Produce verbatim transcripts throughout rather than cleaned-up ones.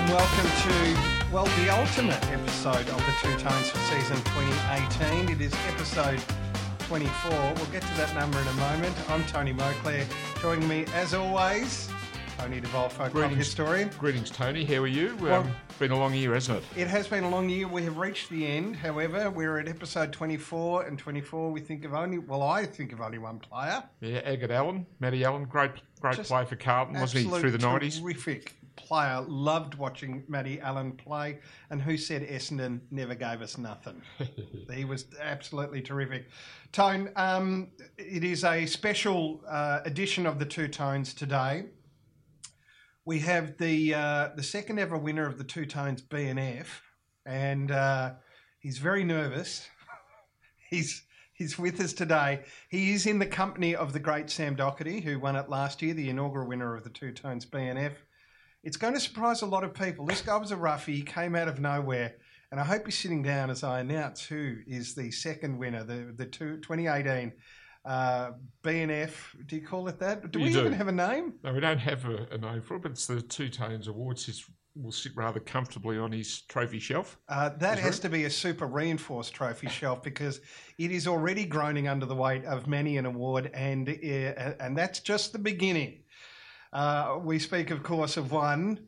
and welcome to, well, the ultimate episode of the Two Tones for season twenty eighteen. It is episode twenty-four. We'll get to that number in a moment. I'm Tony Moclair. Joining me, as always, Tony DeVolfo, club historian. Greetings, Tony. How are you? Um, Well, been a long year, hasn't it? It has been a long year. We have reached the end. However, we're at episode twenty-four, and twenty-four we think of only, well, I think of only one player. Yeah, Agate Allen, Matty Allen, great great Just play for Carlton, wasn't he, through the nineties? Terrific player. Loved watching Matty Allen play. And who said Essendon never gave us nothing? He was absolutely terrific. Tone, um, it is a special uh, edition of the Two Tones today. We have the uh, the second ever winner of the Two Tones B N F, and uh, he's very nervous. he's he's with us today. He is in the company of the great Sam Docherty, who won it last year, the inaugural winner of the Two Tones B N F. It's going to surprise a lot of people. This guy was a roughie, he came out of nowhere, and I hope you're sitting down as I announce who is the second winner, the the two, twenty eighteen uh, B N F. Do you call it that? Do You we do. even have a name? No, we don't have a, a name for it, but it's the Two Tones Awards. It will sit rather comfortably on his trophy shelf. Uh, that Is has it? to be a super reinforced trophy shelf because it is already groaning under the weight of many an award, and uh, and that's just the beginning. Uh, we speak, of course, of one.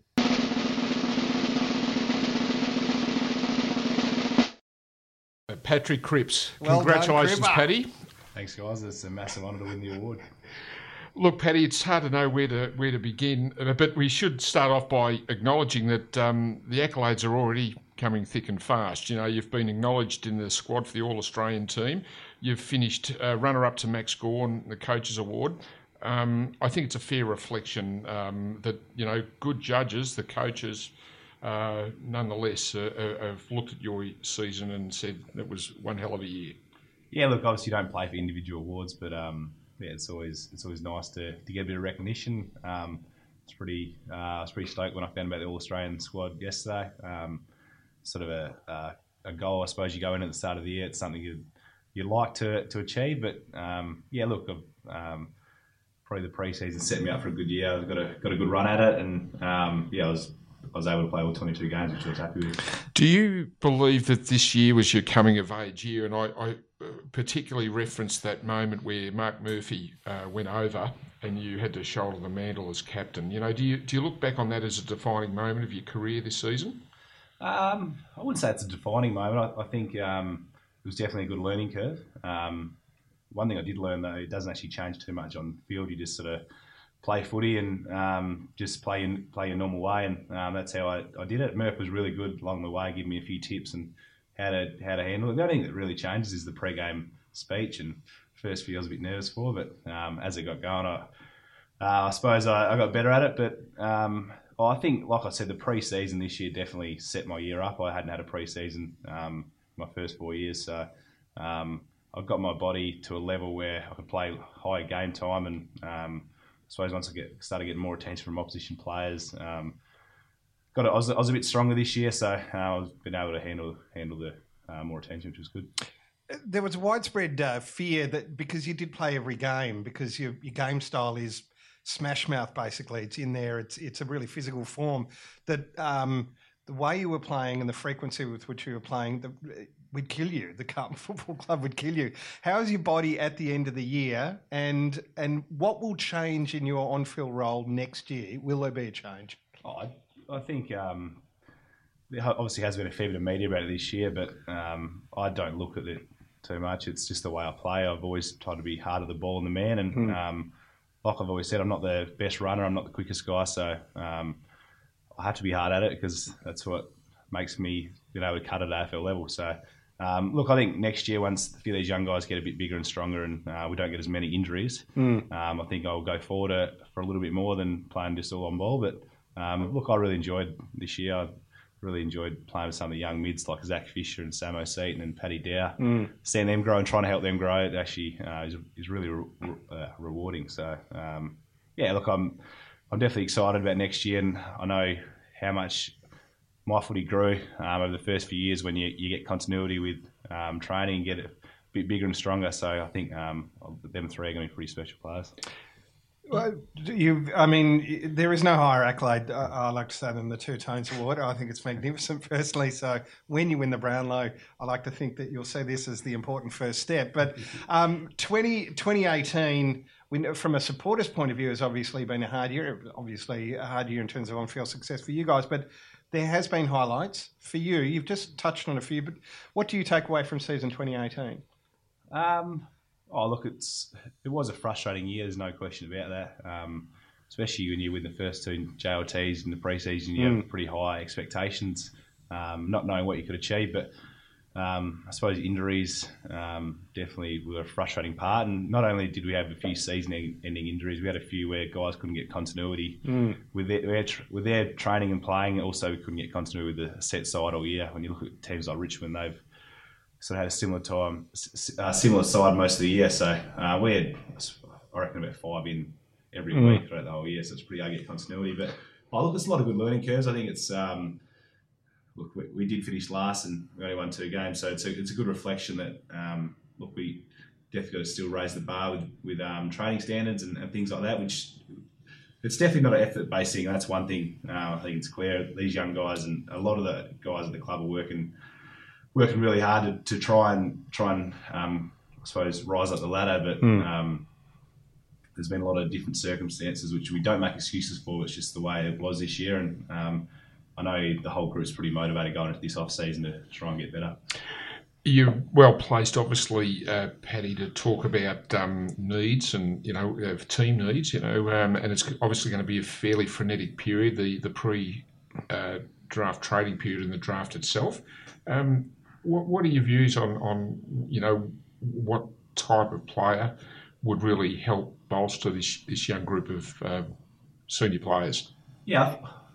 Uh, Patrick Cripps. Well done, Congratulations, Cripper. Paddy. Thanks, guys. It's a massive honour to win the award. Look, Paddy, it's hard to know where to where to begin, uh, but we should start off by acknowledging that um, the accolades are already coming thick and fast. You know, you've been acknowledged in the squad for the All-Australian team. You've finished uh, runner-up to Max Gawn, the Coaches Award. Um, I think it's a fair reflection um, that, you know, good judges, the coaches, uh, nonetheless, uh, uh, have looked at your season and said it was one hell of a year. Yeah, look, obviously you don't play for individual awards, but um, yeah, it's always it's always nice to, to get a bit of recognition. Um, it's pretty uh, I was pretty stoked when I found about the All Australian squad yesterday. Um, sort of a, a a goal, I suppose. You go in at the start of the year, it's something you you like to to achieve, but um, yeah, look, um, probably the pre-season set me up for a good year. I've got a got a good run at it, and um, yeah, I was I was able to play all twenty-two games, which I was happy with. Do you believe that this year was your coming of age year? And I, I particularly referenced that moment where Mark Murphy uh, went over and you had to shoulder the mantle as captain. You know, do you do you look back on that as a defining moment of your career this season? Um, I wouldn't say it's a defining moment. I, I think um, it was definitely a good learning curve. Um, one thing I did learn, though, it doesn't actually change too much on the field. You just sort of play footy and um, just play in, play your normal way, and um, that's how I, I did it. Murph was really good along the way, giving me a few tips and how to how to handle it. The only thing that really changes is the pre-game speech, and first few I was a bit nervous for, but um, as it got going, I, uh, I suppose I, I got better at it. But um, I think, like I said, the pre-season this year definitely set my year up. I hadn't had a pre-season um, my first four years, so um, I've got my body to a level where I could play high game time, and um, I suppose once I get started getting more attention from opposition players, um, got it, I, was, I was a bit stronger this year, so uh, I've been able to handle handle the uh, more attention, which was good. There was widespread uh, fear that because you did play every game, because your, your game style is smash mouth, basically, it's in there, it's it's a really physical form, that um, the way you were playing and the frequency with which you were playing the, would kill you. The Carlton Football Club would kill you. How is your body at the end of the year, and and what will change in your on-field role next year? Will there be a change? Oh, I, I think um, there obviously has been a fair bit of media about it this year, but um, I don't look at it too much. It's just the way I play. I've always tried to be hard at the ball and the man, and Hmm. um, like I've always said, I'm not the best runner. I'm not the quickest guy, so um, I have to be hard at it because that's what makes me being able to cut at A F L level. So, um, look, I think next year, once a few of these young guys get a bit bigger and stronger and uh, we don't get as many injuries, Mm. um, I think I'll go forward uh, for a little bit more than playing just all on ball. But, um, look, I really enjoyed this year. I really enjoyed playing with some of the young mids like Zach Fisher and Samo Seaton and Paddy Dow. Mm. Seeing them grow and trying to help them grow, it actually uh, is, is really re- re- uh, rewarding. So, um, yeah, look, I'm I'm definitely excited about next year, and I know how much my footy grew um, over the first few years when you, you get continuity with um, training and get it a bit bigger and stronger. So I think um, them three are going to be pretty special players. Well, you, I mean, there is no higher accolade, I, I like to say, than the Two Tones Award. I think it's magnificent, personally. So when you win the Brownlow, I like to think that you'll see this as the important first step. But um, twenty, twenty eighteen, we, from a supporter's point of view, has obviously been a hard year. Obviously, a hard year in terms of on-field success for you guys. But there has been highlights for you. You've just touched on a few. But what do you take away from season twenty eighteen? Um. Oh, look, it's it was a frustrating year. There's no question about that. Um, especially when you win the first two J L Ts in the pre-season, you mm. have pretty high expectations, um, not knowing what you could achieve. But um, I suppose injuries um, definitely were a frustrating part. And not only did we have a few season-ending injuries, we had a few where guys couldn't get continuity mm. with their with their training and playing. Also, we couldn't get continuity with the set side all year. When you look at teams like Richmond, they've sort of had a similar time, uh, similar side most of the year. So uh, we had, I reckon, about five in every mm. week throughout the whole year. So it's pretty hard to get continuity. But oh, look, it's a lot of good learning curves. I think it's um, look, we, we did finish last and we only won two games, so it's a it's a good reflection that um, look, we definitely got to still raise the bar with with um, training standards and, and things like that. Which it's definitely not an effort based thing. That's one thing. Uh, I think it's clear these young guys and a lot of the guys at the club are working. working really hard to, to try and try and um, I suppose rise up the ladder, but mm. um, there's been a lot of different circumstances which we don't make excuses for. It's just the way it was this year, and um, I know the whole group's pretty motivated going into this off season to try and get better. You're well placed, obviously, uh, Paddy, to talk about um, needs and you know uh, team needs. You know, um, and it's obviously going to be a fairly frenetic period, the the pre uh, draft trading period and the draft itself. Um, What, what are your views on, on, you know, what type of player would really help bolster this, this young group of uh, senior players? Yeah,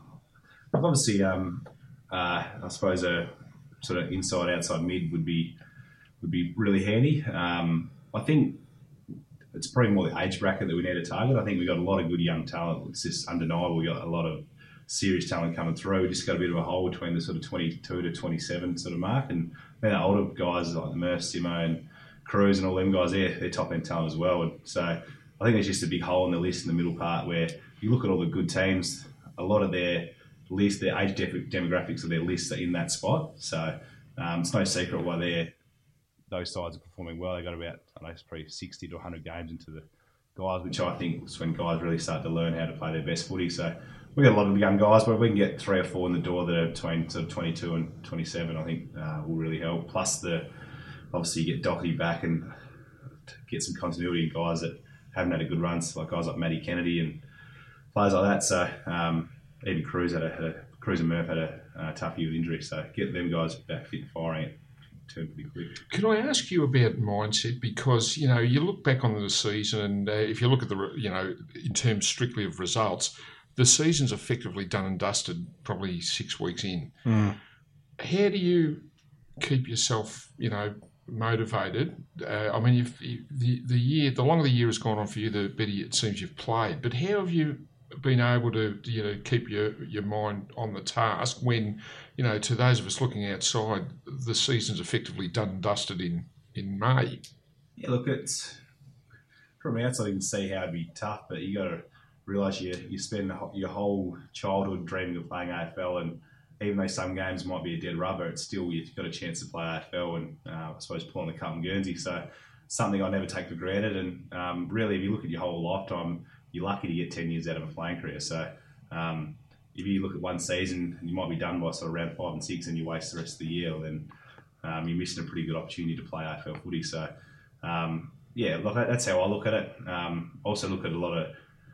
obviously, um, uh, I suppose a sort of inside outside mid would be would be really handy. Um, I think it's probably more the age bracket that we need to target. I think we've got a lot of good young talent. It's just undeniable. We've got a lot of serious talent coming through. We just got a bit of a hole between the sort of twenty-two to twenty-seven sort of mark, and then the older guys like Murph, Simo, and Cruz, and all them guys, they're, they're top end talent as well. And so I think there's just a big hole in the list in the middle part where you look at all the good teams. A lot of their list, their age demographics of their lists are in that spot. So um, it's no secret why they're those sides are performing well. They got about I don't know, it's probably sixty to one hundred games into the guys, which I think is when guys really start to learn how to play their best footy. So we've got a lot of young guys, but if we can get three or four in the door that are between sort of twenty-two and twenty-seven, I think uh, will really help. Plus, the obviously you get Doherty back and get some continuity in guys that haven't had a good runs, like guys like Matty Kennedy and players like that. So um, even Cruz had a, had a Cruz and Murph had a uh, tough year with injury. So get them guys back fit and firing it. Turn pretty quick. Can I ask you about mindset? Because you know you look back on the season, and uh, if you look at the you know in terms strictly of results. The season's effectively done and dusted probably six weeks in. Mm. How do you keep yourself, you know, motivated? Uh, I mean, if, if the the year, the longer the year has gone on for you, the better it seems you've played. But how have you been able to, you know, keep your, your mind on the task when, you know, to those of us looking outside, the season's effectively done and dusted in, in May? Yeah, look, it's from outside you can see how it'd be tough, but you got to realise you you spend your whole childhood dreaming of playing A F L, and even though some games might be a dead rubber, it's still you've got a chance to play A F L and uh, I suppose pull on the cup in Guernsey. So something I never take for granted. And um, really, if you look at your whole lifetime, you're lucky to get ten years out of a playing career. So um, if you look at one season, you might be done by sort of round five and six, and you waste the rest of the year, then um, you're missing a pretty good opportunity to play A F L footy. So um, yeah, look, that's how I look at it. Um, also look at a lot of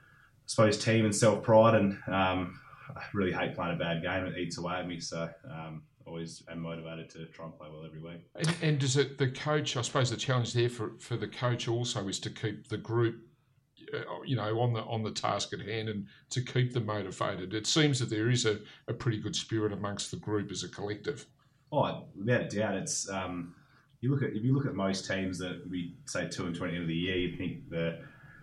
I suppose team and self-pride, and um, I really hate playing a bad game. It eats away at me, so um, always am motivated to try and play well every week. And, and does it, the coach, I suppose the challenge there for, for the coach also is to keep the group, uh, you know, on the on the task at hand and to keep them motivated. It seems that there is a, a pretty good spirit amongst the group as a collective. Oh, without a doubt, it's um, you look at if you look at most teams that we say two and twenty at the end of the year, you think the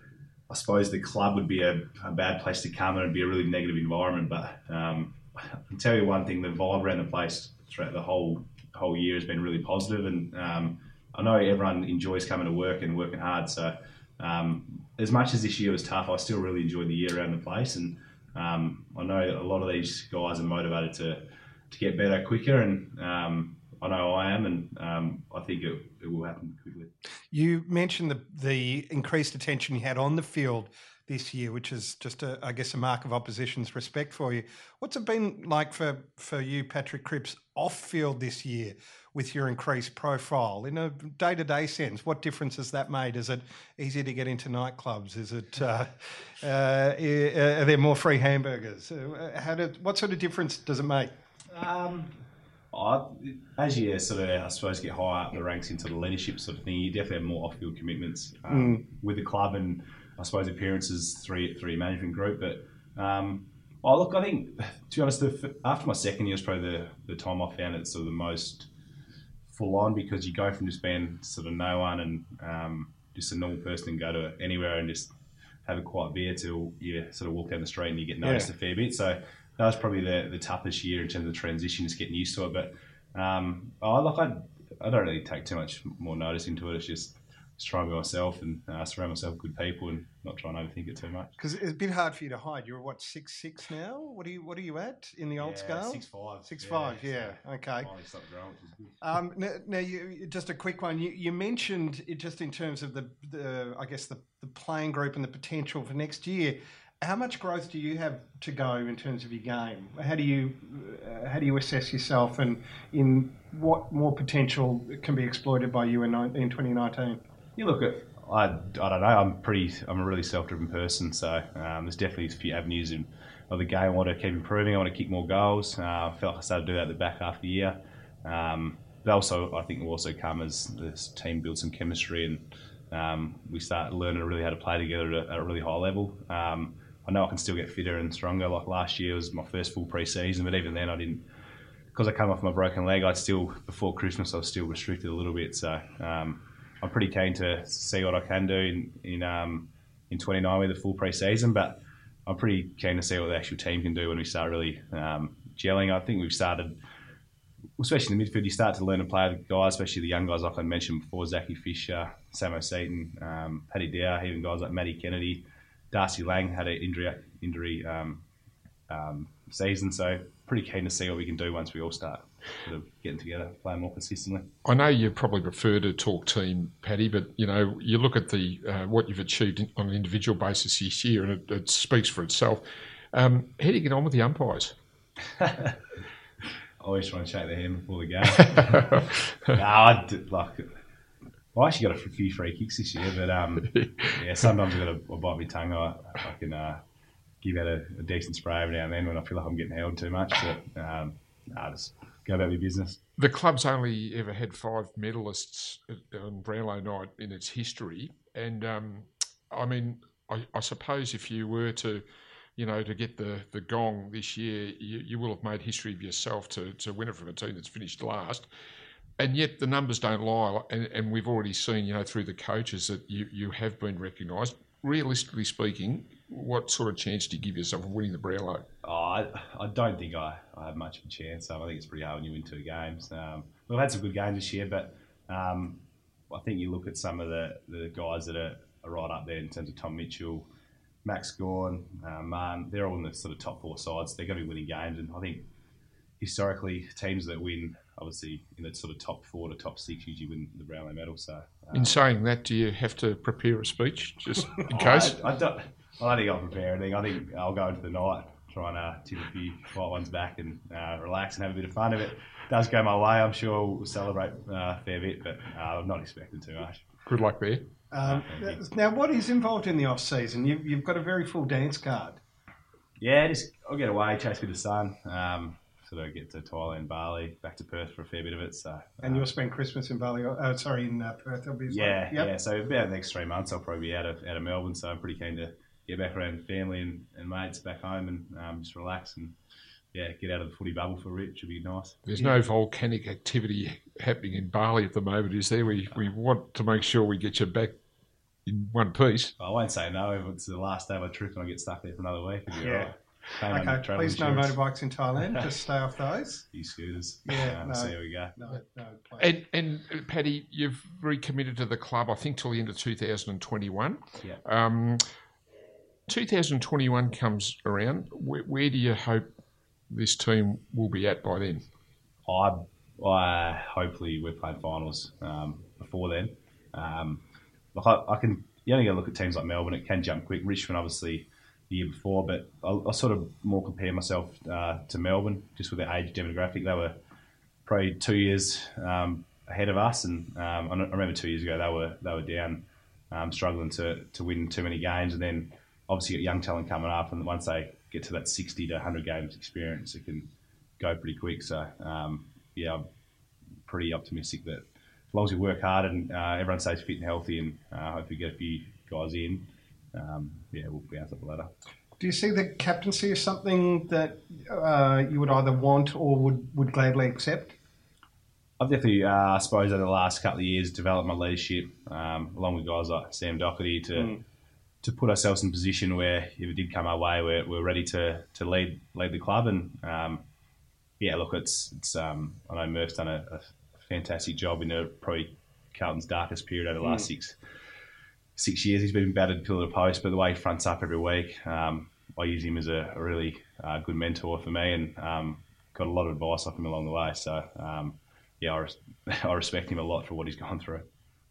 I suppose the club would be a, a bad place to come and it'd be a really negative environment. But um, I can tell you one thing, the vibe around the place throughout the whole whole year has been really positive. And um, I know everyone enjoys coming to work and working hard. So um, as much as this year was tough, I still really enjoyed the year around the place, and um, I know a lot of these guys are motivated to to get better quicker, and um, I know I am, and um, I think it, it will happen quickly. You mentioned the the increased attention you had on the field this year, which is just, a, I guess, a mark of opposition's respect for you. What's it been like for, for you, Patrick Cripps, off-field this year with your increased profile? In a day-to-day sense, what difference has that made? Is it easier to get into nightclubs? Is it uh, uh, are there more free hamburgers? How did, what sort of difference does it make? Um, I, as you sort of, I suppose, get higher up the ranks into the leadership sort of thing, you definitely have more off-field commitments um, mm. with the club and, I suppose, appearances through through management group. But um, oh, look, I think, to be honest, the, after my second year was probably the, the time I found it sort of the most full on, because you go from just being sort of no one and um, just a normal person and go to anywhere and just have a quiet beer till you sort of walk down the street and you get noticed yeah. a fair bit. So that was probably the, the toughest year in terms of the transition, just getting used to it. But um, oh, look, I, I don't really take too much more notice into it. It's just Just try and be myself and uh, surround myself with good people and not try and overthink it too much. Because it's a bit hard for you to hide. You're what, six six now? What are you What are you at in the old yeah, scale? Six five. Six yeah, five. Yeah. So okay. Finally stopped growing, which is good. Um, now, now you, just a quick one. You, you mentioned it just in terms of the, the I guess the, the playing group and the potential for next year. How much growth do you have to go in terms of your game? How do you uh, how do you assess yourself, and in what more potential can be exploited by you in in twenty nineteen? You look at, I, I don't know. I'm pretty. I'm a really self-driven person, so um, there's definitely a few avenues in, of the game I want to keep improving. I want to kick more goals. Uh, I felt like I started to do that at the back half of the year. Um, but also, I think will also come as this team builds some chemistry and um, we start learning really how to play together at a, at a really high level. Um, I know I can still get fitter and stronger. Like last year was my first full pre-season, but even then I didn't, because I came off my broken leg. I still before Christmas I was still restricted a little bit. So um, I'm pretty keen to see what I can do in in um, in twenty-nine with a full pre-season. But I'm pretty keen to see what the actual team can do when we start really um, gelling. I think we've started, especially in the midfield, you start to learn to play with guys, especially the young guys like I mentioned before, Zachy Fisher, Samo Seaton, um, Paddy Dow, even guys like Matty Kennedy. Darcy Lang had an injury injury um, um, season, so pretty keen to see what we can do once we all start sort of getting together, playing more consistently. I know you probably prefer to talk team, Paddy, but you know you look at the uh, what you've achieved in, on an individual basis this year, and it, it speaks for itself. Um, how do you get on with the umpires? I always try and shake their hand before the game. no, I did, like. I actually got a few free kicks this year, but um, yeah, sometimes I've got to bite my tongue. I, I can uh, give out a, a decent spray every now and then when I feel like I'm getting held too much. But um, nah, just go about my business. The club's only ever had five medalists on Brownlow night in its history, and um, I mean, I, I suppose if you were to, you know, to get the, the gong this year, you, you will have made history of yourself to to win it from a team that's finished last. And yet the numbers don't lie, and, and we've already seen, you know, through the coaches that you, you have been recognised. Realistically speaking, what sort of chance do you give yourself of winning the Brownlow? Oh, I, I don't think I, I have much of a chance. Um, I think it's pretty hard when you win two games. Um, we've had some good games this year, but um, I think you look at some of the, the guys that are, are right up there in terms of Tom Mitchell, Max Gawn, uh, Marn, they're all in the sort of top four sides. They're going to be winning games, and I think historically teams that win, obviously in the sort of top four to top six, usually win the Brownlow medal. So, um, in saying that, do you have to prepare a speech just in case? I, I, don't, I don't think I'll prepare anything. I think I'll go into the night, try and uh, tip a few quiet ones back and uh, relax and have a bit of fun. If it does go my way, I'm sure we'll celebrate uh, a fair bit, but uh, I'm not expecting too much. Good luck there. Um, now, what is involved in the off season? You, you've got a very full dance card. Yeah, just I'll get away, chase a bit of sun. Um, Sort of get to Thailand, Bali, back to Perth for a fair bit of it. So, and um, you'll spend Christmas in Bali? Oh, sorry, in uh, Perth, obviously. Yeah, yep. yeah. So about the next three months, I'll probably be out of out of Melbourne. So I'm pretty keen to get back around family and, and mates back home and um, just relax and yeah, get out of the footy bubble for a bit. Should be nice. There's yeah. no volcanic activity happening in Bali at the moment, is there? We we want to make sure we get you back in one piece. I won't say no if it's the last day of my trip and I get stuck there for another week. It'll be yeah. all right. Okay, please no motorbikes in Thailand. Just stay off those. E-scooters. Yeah, um, no, so there we go. No, no, please. And, and uh, Paddy, you've recommitted to the club, I think, till the end of two thousand twenty-one. Yeah. Um, two thousand twenty-one comes around. Where, where do you hope this team will be at by then? I, I hopefully we're playing finals um, before then. Um, like I, I can, you only got to look at teams like Melbourne. It can jump quick. Richmond, obviously, the year before, but I, I sort of more compare myself uh, to Melbourne just with their age demographic. They were probably two years um, ahead of us, and um, I remember two years ago they were they were down, um, struggling to to win too many games, and then obviously got young talent coming up, and once they get to that sixty to one hundred games experience, it can go pretty quick. So um, yeah, I'm pretty optimistic that as long as we work hard and uh, everyone stays fit and healthy, and uh, hopefully get a few guys in. Um, yeah, we'll bounce up the ladder. Do you see the captaincy as something that uh, you would either want or would, would gladly accept? I've definitely, uh, I suppose, over the last couple of years, developed my leadership um, along with guys like Sam Doherty to mm. to put ourselves in a position where if it did come our way, we're, we're ready to to lead lead the club. And um, yeah, look, it's it's. Um, I know Murph's done a, a fantastic job in the probably Carlton's darkest period over the last mm. six. Six years he's been battered pillar to post, but the way he fronts up every week, um, I use him as a, a really uh, good mentor for me, and um, got a lot of advice off him along the way. So, um, yeah, I, res- I respect him a lot for what he's gone through.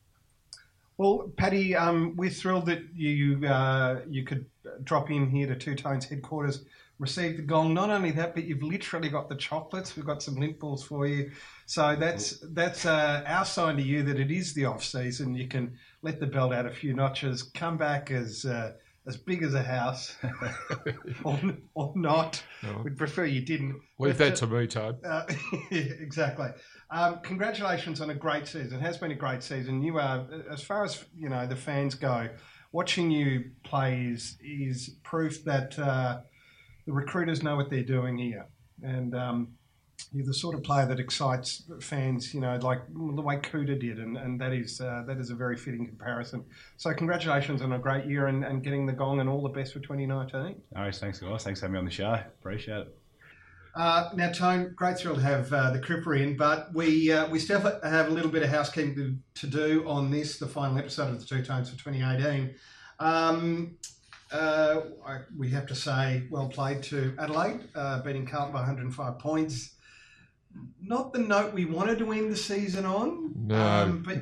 Well, Paddy, um, we're thrilled that you uh, you could drop in here to Two Tones headquarters, receive the gong. Not only that, but you've literally got the chocolates. We've got some lint balls for you. So that's that's uh, our sign to you that it is the off season. You can let the belt out a few notches, come back as uh, as big as a house, or, or not. No. We'd prefer you didn't. Leave that to me, Todd. Uh, yeah, exactly. Um, congratulations on a great season. It has been a great season. You are, as far as you know, the fans go. Watching you play is is proof that uh, the recruiters know what they're doing here, and. Um, You're the sort of player that excites fans, you know, like the way Kuda did, and, and that is uh, that is a very fitting comparison. So congratulations on a great year and, and getting the gong, and all the best for twenty nineteen. All right, thanks guys. Thanks for having me on the show. Appreciate it. Uh, now, Tone, great thrill to have uh, the Cripper in, but we uh, we still have a little bit of housekeeping to, to do on this, the final episode of the Two Tones for twenty eighteen. Um, uh, I, we have to say well played to Adelaide, uh, beating Carlton by one hundred five points. Not the note we wanted to end the season on, no. um, but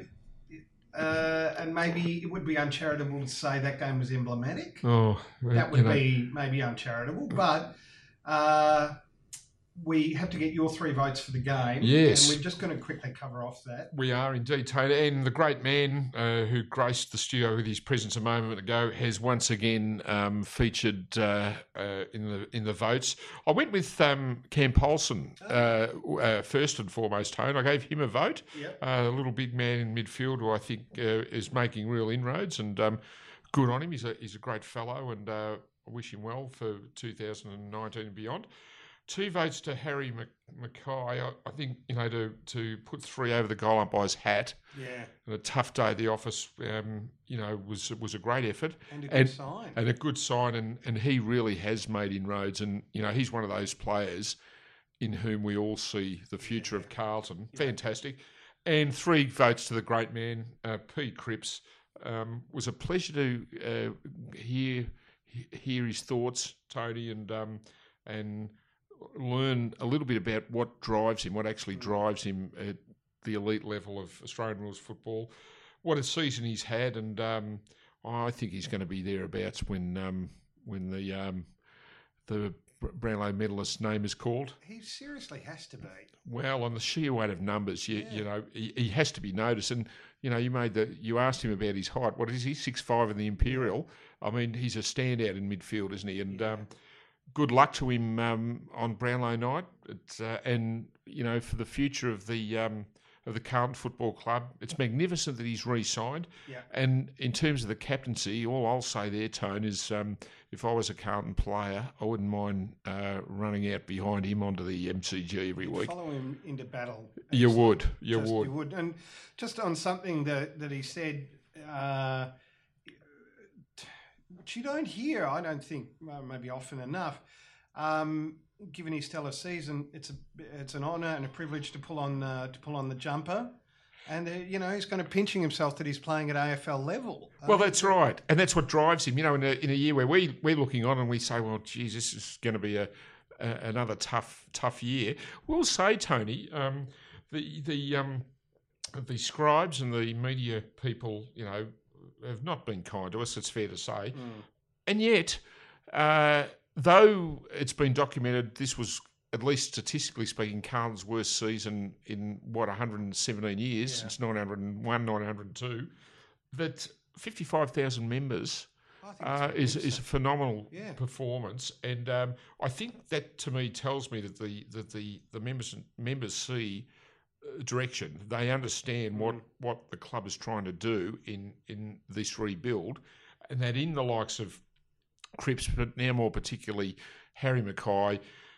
uh, and maybe it would be uncharitable to say that game was emblematic. Oh, that would be know. maybe uncharitable, but uh, we have to get your three votes for the game. Yes. And we're just going to quickly cover off that. We are indeed, Taylor. And the great man uh, who graced the studio with his presence a moment ago has once again um, featured uh, uh, in the in the votes. I went with um, Cam Polson uh, uh, first and foremost, Tone. I gave him a vote. Yep. Uh, a little big man in midfield who I think uh, is making real inroads, and um, good on him. He's a, he's a great fellow, and uh, I wish him well for two thousand nineteen and beyond. Two votes to Harry Mackay. I, I think, you know, to, to put three over the goal umpire's hat. Yeah. And a tough day at the office, um, you know, was was a great effort. And a good and, sign. And a good sign. And, and he really has made inroads. And, you know, he's one of those players in whom we all see the future yeah. of Carlton. Yeah. Fantastic. And three votes to the great man, uh, Pete Cripps. Um, was a pleasure to uh, hear hear his thoughts, Tony, and um, and... learn a little bit about what drives him, what actually drives him at the elite level of Australian rules football. What a season he's had, and um, I think he's going to be thereabouts when um, when the um, the Brownlow medalist name is called. He seriously has to be. Well, on the sheer weight of numbers, you, yeah. you know, he, he has to be noticed. And you know, you made the you asked him about his height. What is he? six five in the Imperial. I mean, he's a standout in midfield, isn't he? And yeah. um, good luck to him um, on Brownlow night, it's, uh, and you know for the future of the um, of the Carlton Football Club. It's magnificent that he's re-signed. Yeah. And in terms of the captaincy, all I'll say there, Tone, is um, if I was a Carlton player, I wouldn't mind uh, running out behind him onto the M C G every You'd week. Follow him into battle. You would. You just, would. You would. And just on something that that he said. Uh, which you don't hear, I don't think, uh, maybe often enough. Um, given his stellar season, it's a it's an honour and a privilege to pull on uh, to pull on the jumper. And, uh, you know, he's kind of pinching himself that he's playing at A F L level. Well, that's right. And that's what drives him. You know, in a, in a year where we, we're looking on and we say, well, geez, this is going to be a, a another tough tough year. We'll say, Tony, um, the the um, the scribes and the media people, you know, have not been kind to us, it's fair to say. Mm. And yet, uh, though it's been documented this was, at least statistically speaking, Carlton's worst season in, what, one hundred seventeen years, yeah. since nine hundred one, nine hundred two, that fifty-five thousand members uh, is, is a phenomenal yeah. performance. And um, I think that, to me, tells me that the that the, the members members see direction. They understand what, what the club is trying to do in, in this rebuild, and that in the likes of Cripps, but now more particularly Harry Mackay,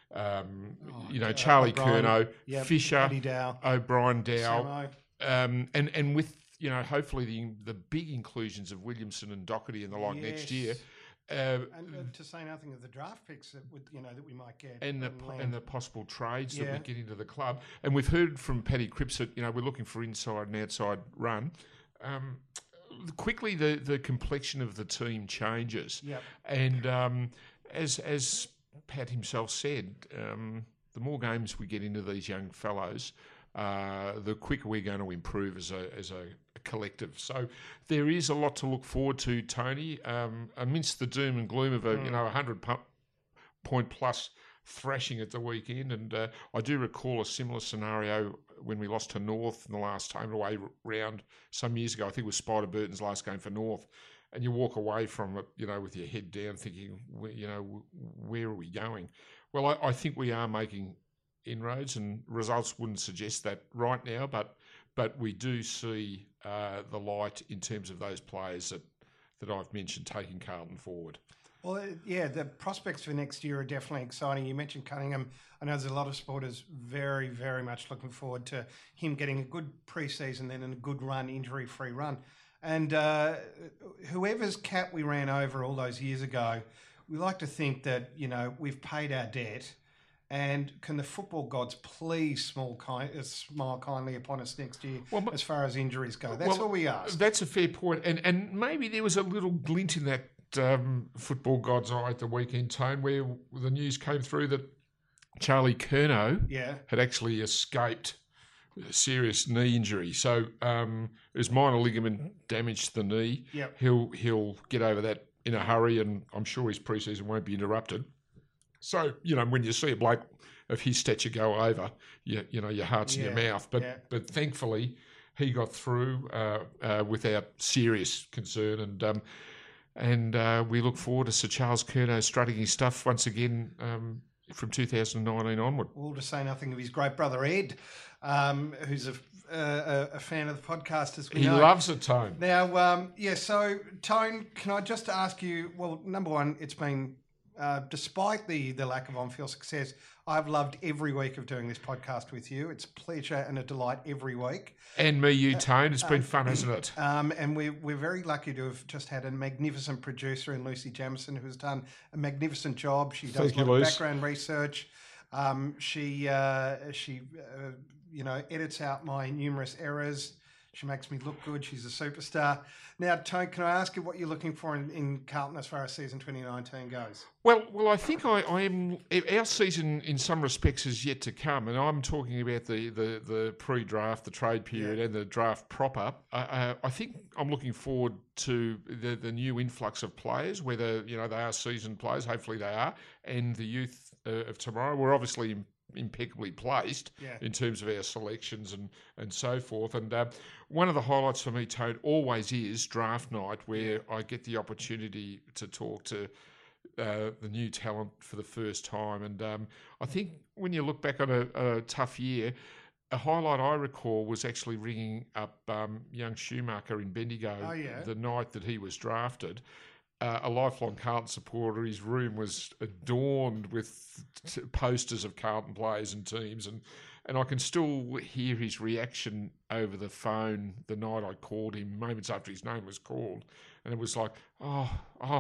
Um, oh, you know, Charlie Curnow, yep, Fisher, Dow, O'Brien Dow, um, and and with, you know, hopefully the the big inclusions of Williamson and Doherty and the like yes. next year. Uh, and uh, to say nothing of the draft picks that would, you know, that we might get, and the and, and the possible trades yeah. that we get into the club. And we've heard from Paddy Cripps that, you know, we're looking for inside and outside run. Um, quickly, the the complexion of the team changes, yep. and um, as as Pat himself said, um, the more games we get into these young fellows, uh, the quicker we're going to improve as a as a, a collective. So there is a lot to look forward to, Tony. Um, amidst the doom and gloom of a mm. you know a hundred point plus thrashing at the weekend, and uh, I do recall a similar scenario when we lost to North in the last home and away round some years ago. I think it was Spider Burton's last game for North. And you walk away from it, you know, with your head down, thinking, you know, where are we going? Well, I, I think we are making inroads, and results wouldn't suggest that right now. But but we do see uh, the light in terms of those players that that I've mentioned taking Carlton forward. Well, yeah, the prospects for next year are definitely exciting. You mentioned Cunningham. I know there's a lot of supporters very, very much looking forward to him getting a good pre-season, then a good run, injury-free run. And uh, whoever's cat we ran over all those years ago, we like to think that, you know, we've paid our debt, and can the football gods please small kind, smile kindly upon us next year well, as far as injuries go? That's well, all we ask. That's a fair point. And, and maybe there was a little glint in that um, football god's eye at the weekend, Tone, where the news came through that Charlie Curnow yeah. had actually escaped serious knee injury. So um, there's minor ligament damage to the knee. Yep. He'll he'll get over that in a hurry, and I'm sure his pre-season won't be interrupted. So, you know, when you see a bloke of his stature go over, you, you know, your heart's yeah. in your mouth. But yeah. but thankfully he got through uh, uh, without serious concern, and um, and uh, we look forward to Sir Charles Curnow strutting his stuff once again um, from two thousand nineteen onward. All to say nothing of his great brother Ed, um, who's a, uh, a fan of the podcast, as we he know. He loves it, Tone. Now, um, yeah, so, Tone, can I just ask you, well, number one, it's been, uh, despite the, the lack of on-field success, I've loved every week of doing this podcast with you. It's a pleasure and a delight every week. And me, you, Tone. It's been um, fun, hasn't it? Um, and we're, we're very lucky to have just had a magnificent producer in Lucy Jamison, who's done a magnificent job. She does Thank a lot you, of Luce. background research. Um, she, uh, she, uh, you know, edits out my numerous errors. She makes me look good. She's a superstar. Now, Tone, can I ask you what you're looking for in, in Carlton as far as season twenty nineteen goes? Well, well, I think I, I am. Our season, in some respects, is yet to come, and I'm talking about the, the, the pre-draft, the trade period, yeah. and the draft proper. Uh, I think I'm looking forward to the, the new influx of players, whether you know they are seasoned players. Hopefully, they are, and the youth uh, of tomorrow. We're obviously impeccably placed yeah. in terms of our selections and, and so forth. And uh, one of the highlights for me, Toad, always is draft night, where I get the opportunity to talk to uh, the new talent for the first time. And um, I think when you look back on a, a tough year, a highlight I recall was actually ringing up um, young Schumacher in Bendigo oh, yeah. the night that he was drafted. Uh, a lifelong Carlton supporter, his room was adorned with t- posters of Carlton players and teams, and, and I can still hear his reaction over the phone the night I called him, moments after his name was called, and it was like, oh, oh,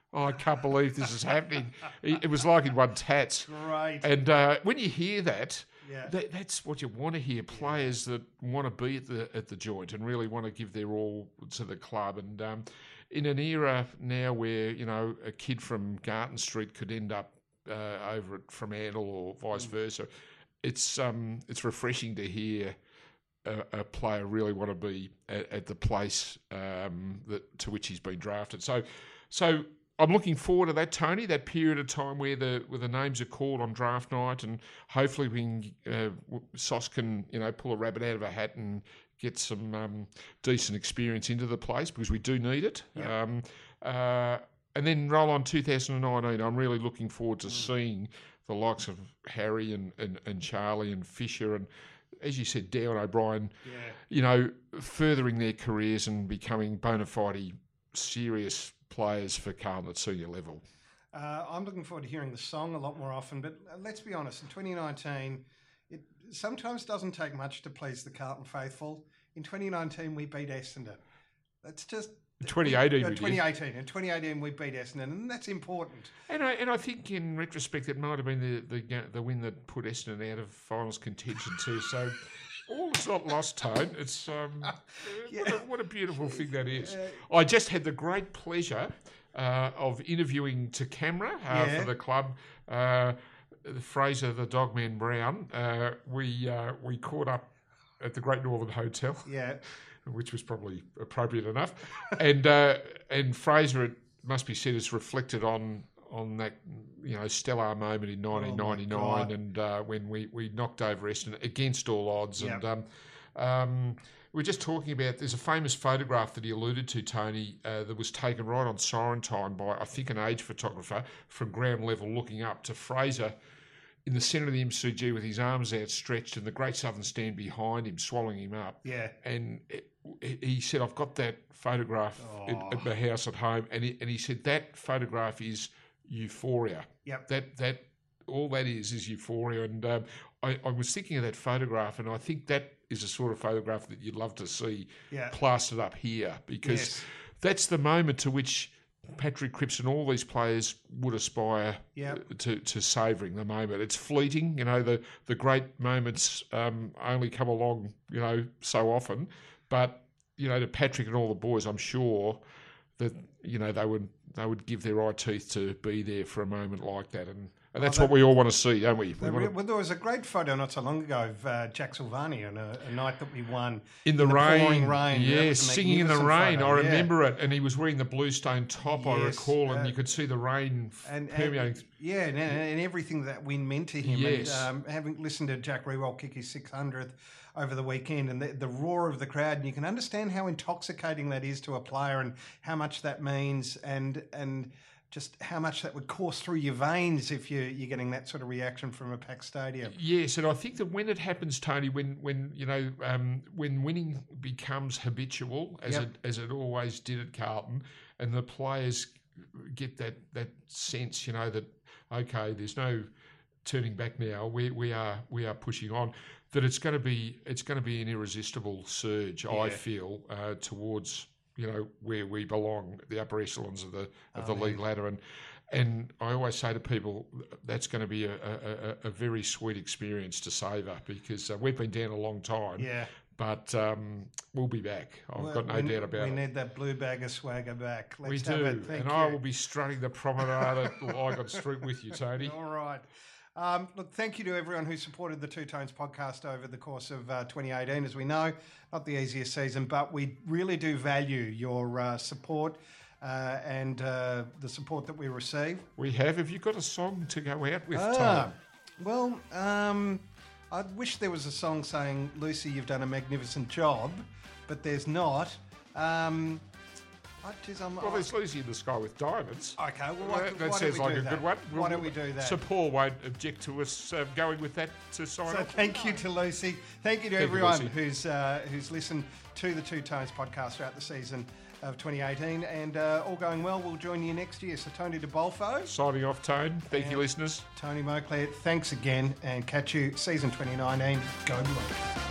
oh, I can't believe this is happening. It, it was like he'd won tats. Great. And uh, when you hear that, Yeah. that, that's what you want to hear. Players that want to be at the at the joint and really want to give their all to the club. And um, in an era now where, you know, a kid from Garton Street could end up uh, over at Fremantle or vice Mm. versa, it's um it's refreshing to hear a, a player really want to be at, at the place um, that to which he's been drafted. So, so I'm looking forward to that, Tony. That period of time where the where the names are called on draft night, and hopefully we can, uh, Sauce can you know pull a rabbit out of a hat and get some um, decent experience into the place, because we do need it. Yep. Um, uh, and then roll on two thousand nineteen. I'm really looking forward to mm. seeing the likes of Harry and, and, and Charlie and Fisher and, as you said, Darren O'Brien, Yeah. you know, furthering their careers and becoming bona fide, serious players for Carlton at senior level. Uh, I'm looking forward to hearing the song a lot more often, but uh, let's be honest, in twenty nineteen, it sometimes doesn't take much to please the Carlton faithful. In twenty nineteen, we beat Essendon. That's just... twenty eighteen, uh, we twenty eighteen. did. In twenty eighteen, we beat Essendon, and that's important. And I and I think in retrospect, it might have been the the, the win that put Essendon out of finals contention too. So all is not lost, Tone. It's um, Yeah. what, a, what a beautiful thing that is. I just had the great pleasure uh, of interviewing to camera uh, Yeah. for the club. Uh, Fraser, the Dogman Brown. Uh, we uh, we caught up at the Great Northern Hotel. Yeah. Which was probably appropriate enough, and uh, and Fraser, it must be said, has reflected on on that you know stellar moment in nineteen ninety-nine, Oh and uh, when we, we knocked over Essendon against all odds, Yep. and um, um, we we're just talking about. There's a famous photograph that he alluded to, Tony, uh, that was taken right on siren time by I think an age photographer from ground level, looking up to Fraser in the centre of the M C G with his arms outstretched and the Great Southern Stand behind him, swallowing him up. Yeah. And it, he said, I've got that photograph Oh. at, at my house at home. And he, and he said, that photograph is euphoria. Yep. That, that, all that is, is euphoria. And um, I, I was thinking of that photograph, and I think that is a sort of photograph that you'd love to see Yeah. plastered up here, because Yes. that's the moment to which Patrick Cripps and all these players would aspire Yep. to, to savouring the moment. It's fleeting, you know, the, the great moments um, only come along, you know, so often. But, you know, to Patrick and all the boys, I'm sure that, you know, they would they would give their eye teeth to be there for a moment like that. And, and that's Oh, what we all want to see, don't we? we There, wanna, well, there was a great photo not so long ago of uh, Jack Silvani on a, a night that we won in the, rain, pouring rain. That yes, was a singing in the magnificent rain. photo, I yeah. remember it, and he was wearing the bluestone top. I Yes, recall, and uh, you could see the rain and, permeating. and yeah, and, and everything that win meant to him. Yes. And um, having listened to Jack Rewell kick his six hundredth over the weekend, and the, the roar of the crowd, and you can understand how intoxicating that is to a player, and how much that means, and and just how much that would course through your veins if you, you're getting that sort of reaction from a packed stadium. Yes, and I think that when it happens, Tony, when when you know um, when winning becomes habitual, as Yep. it as it always did at Carlton, and the players get that that sense, you know, that okay, there's no turning back now. We we are we are pushing on. That it's going to be it's going to be an irresistible surge. I Yeah. feel uh, towards. You know where we belong, the upper echelons of the of the Oh, league man. ladder, and and I always say to people that's going to be a, a, a very sweet experience to savour, because uh, we've been down a long time, Yeah. but um, we'll be back. I've Well, got no we, doubt about we it. need that blue bag of swagger back. Let's We have do, it. Thank and you. I will be strutting the promenade at Lygon Street with you, Tony. All right. Um, look, thank you to everyone who supported the Two Tones podcast over the course of uh, twenty eighteen. As we know, not the easiest season, but we really do value your uh, support uh, and uh, the support that we receive. We have. Have you got a song to go out with, Ah, Tom? well, um, I wish there was a song saying, Lucy, you've done a magnificent job, but there's not. Um, I, geez, I'm, Well, there's Lucy in the Sky with Diamonds. okay, well, why, that that why sounds don't we like do a that? good one. Why don't we do that? So Paul won't object to us uh, going with that to sign So off. thank you to Lucy. Thank you to Thank you, everyone Lucy. who's uh, who's listened to the Two Tones podcast throughout the season of twenty eighteen. And uh, all going well, we'll join you next year. So Tony DeBolfo, Signing off, Tone. Thank you, And- listeners. Tony Moclair, thanks again, and catch you season twenty nineteen. Go Blue.